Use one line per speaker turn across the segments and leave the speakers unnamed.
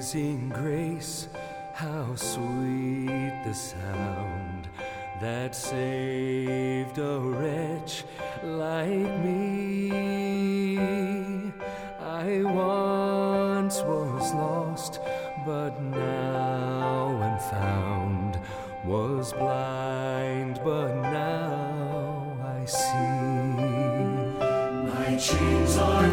Amazing grace, how sweet the sound that saved a wretch like me. I once was lost, but now am found, was blind, but now I see.
My chains are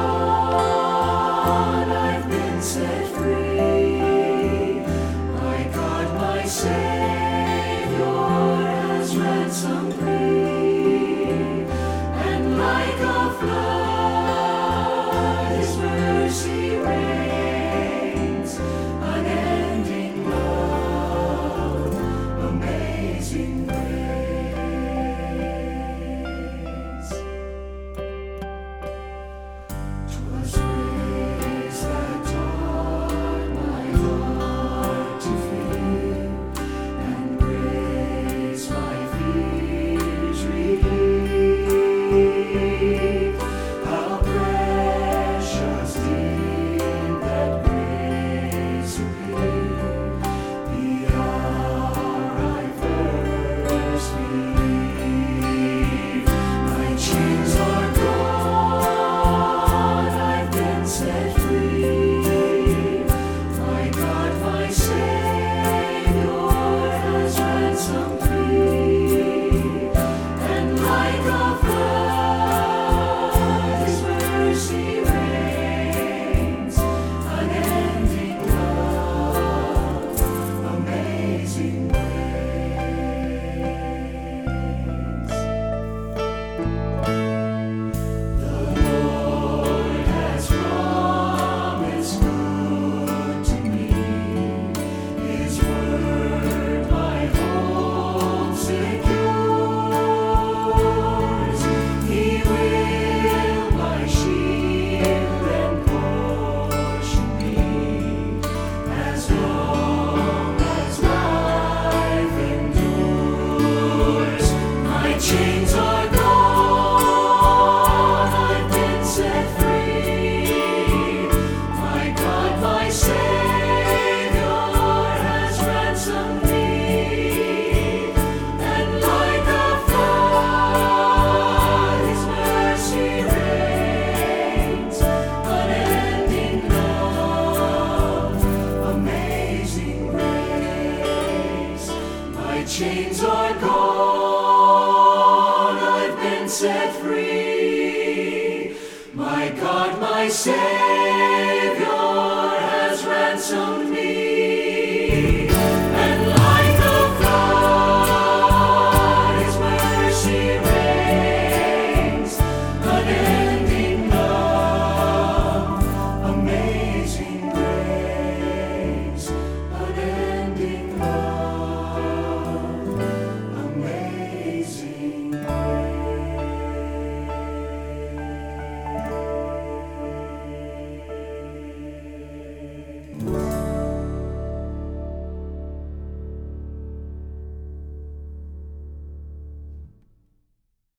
gone, I've been set free. My God, my Savior has ransomed me. And like a flood, His mercy reigns. Unending love, amazing grace. 'Twas grace that taught my heart to fear, and grace my fears relieved. How precious did that grace appear, the hour I first believed. My chains are gone, I've been set free. My God, my Savior has ransomed me. And like a flood, His mercy reigns. Unending love, amazing grace. The Lord has promised good to me. His word my hope secures. He will my shield and portion be, as long as life endures. My chains are gone, I've been set free. My God, my Savior has ransomed me. And like a flood, His mercy reigns. Unending love, amazing grace. My chains are gone, I've been set free. My God, my Savior